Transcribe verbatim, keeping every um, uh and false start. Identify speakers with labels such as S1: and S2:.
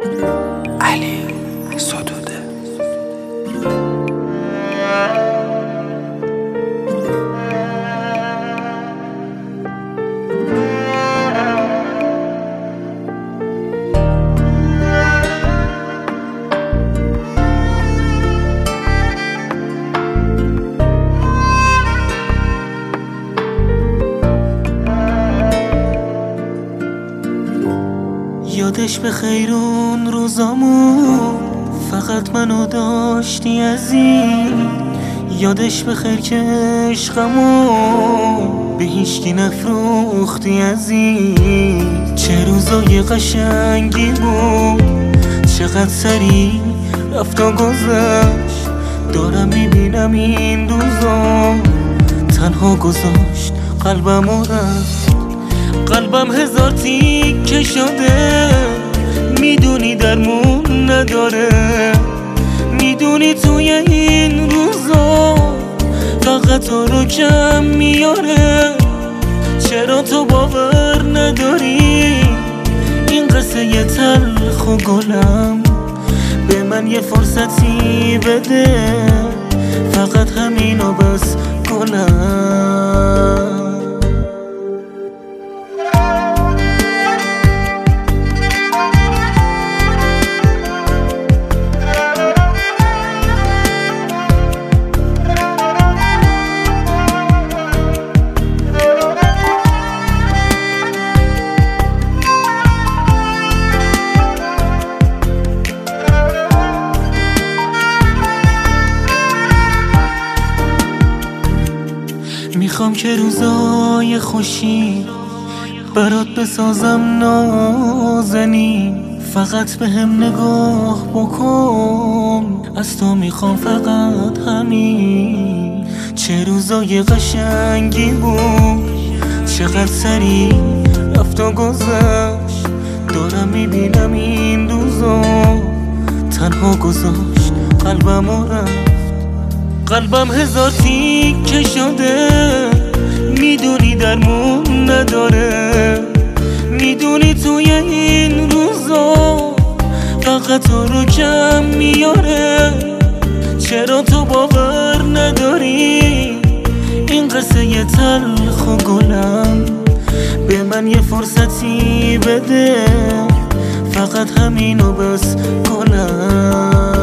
S1: علی ستوده.
S2: یادش به خیر اون روزامون فقط منو داشتی عزیز. یادش به خیر که عشقمون به هیچکی نفروختی عزیز. چه روزای قشنگی بود، چقدر سریع رفت و گذشت. دارم میبینم این روزا تنها گذاشت قلبمو رفت. قلبم هزار تیکه شده، میدونی درمون نداره. میدونی توی این روزا فقط تو رو کم میاره. چرا تو باور نداری این قصه یه تلخ و گلم؟ به من یه فرصتی بده، فقط همینو بس گلم. میخوام که روزای خوشی برات بسازم نازنین. فقط به هم نگاه بکن، از تو میخوام فقط همین. چه روزای قشنگی بود، چقدر سریع رفت و گذشت. دارم میبینم این روزا تنها گذاشت قلبمو رفت. قلبم هزار تیکه شده، میدونی درمون نداره. میدونی توی این روزا فقط تو رو کم میاره. چرا تو باور نداری این قصه یه تلخ و گلم؟ به من یه فرصتی بده، فقط همینو بس گلم.